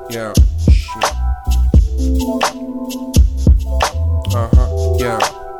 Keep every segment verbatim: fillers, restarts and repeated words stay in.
Yeah, shit. Ага, yeah.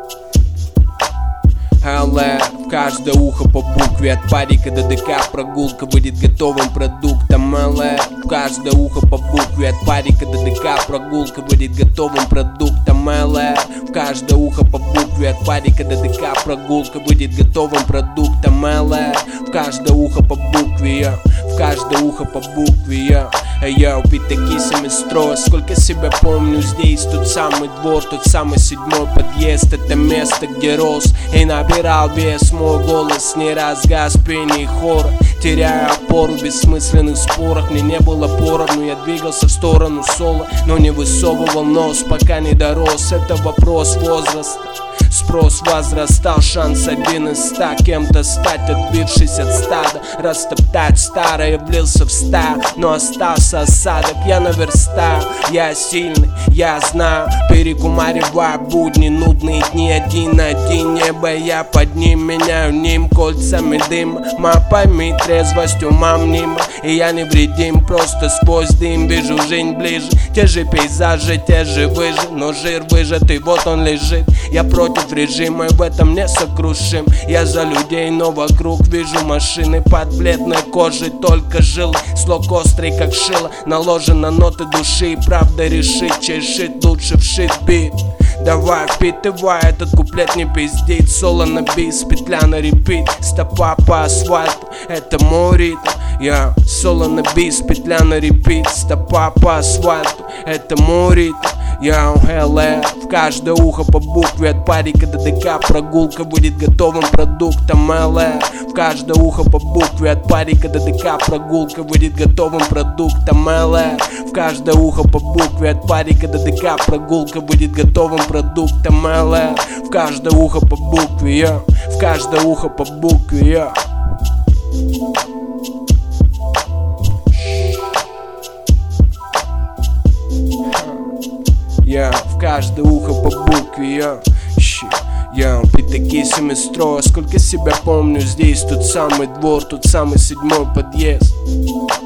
ЛР в каждое ухо по букве, от парика до ДК прогулка будет готовым продуктом. ЛР в каждое ухо по букве, от парика до ДК прогулка будет готовым продуктом. ЛР в каждое ухо по букве, от парика до ДК прогулка будет готовым продуктом. ЛР в каждое ухо по букве, я, в каждое ухо по букве, я. Я пятаки семестро, сколько себя помню, здесь тот самый двор, тот самый седьмой подъезд. Это место, где рос и набирал вес мой голос, не раз газ пение хора, теряя опору в бессмысленных спорах. Мне не было поровну, я двигался в сторону соло, но не высовывал нос, пока не дорос. Это вопрос возраста. Спрос возрастал, шанс один из ста кем-то стать, отбившись от стада, растоптать старое, влился в стаю, но остался осадок. Я наверстаю, я сильный, я знаю, перекумариваю будни, нудные дни, один на один. Небо я под ним, меняю ним кольцами дыма. Ма, пойми, трезвость ума мнима, и я невредим, просто сквозь дым вижу жизнь ближе. Те же пейзажи, те же выжи, но жир выжатый, вот он лежит. Я против режима, и в этом не сокрушим. Я за людей, но вокруг вижу машины под бледной кожей, только жилы, слог острый как шило, наложен на ноты души, и правда решить, чей шит лучше вшит бит. Давай, впитывай, этот куплет не пиздит. Соло на бис, петля на репит, стопа по асфальту, это мой ритм. Я соло на бис, петля на репит, стопа по асфальту, это мой ритм. Я ЛР в каждое ухо по букве, от парика до ДК прогулка будет готовым продуктом. ЛР в каждое ухо по букве, от парика до ДК прогулка будет готовым продуктом. ЛР в каждое ухо по букве, от парика до ДК прогулка будет готовым продуктом. ЛР в каждое ухо по букве, я, в каждое ухо по букве, я. Я в каждое ухо по букве, я, щит. Я пятаки семестро, сколько себя помню, здесь тот самый двор, тот самый седьмой подъезд.